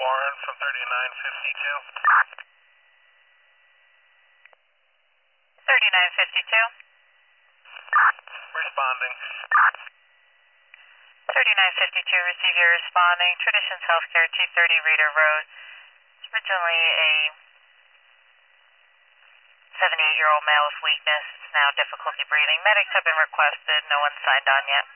Warren from 3952. 3952. Responding. 3952, receive your responding. Traditions Healthcare, 230 Reader Road. It's originally a 78-year-old male with weakness. It's now difficulty breathing. Medics have been requested. No one's signed on yet.